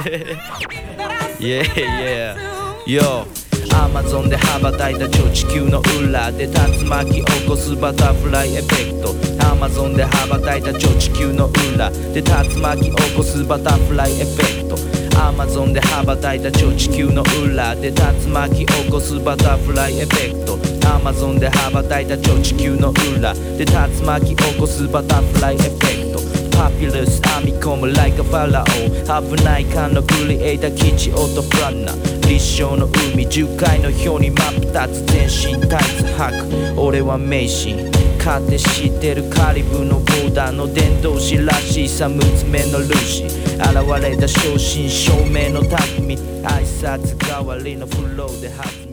Yeah yeah Yoアマゾンで羽ばたいた超地球の裏で竜巻起こすバタフライエフェクト。アマゾンで羽ばたいた超地球の裏で竜巻起こすバタフライエフェクト。アマゾンで羽ばたいた超地球の裏で竜巻起こすバタフライエフェクト。アマゾンで羽ばたいた超地球の裏で竜巻起こすバタフライエフェクト。パピュラス編み込む like a ファラオ。危ない感のクリエイター基地オートプランナー。立証の海10回の表に真っ二つ全身タイツ履く俺は迷信。勝手知ってるカリブのボーダーの伝道師らしいさ6つ目のルーシー。現れた正真正銘の匠挨拶代わりのフローで吐く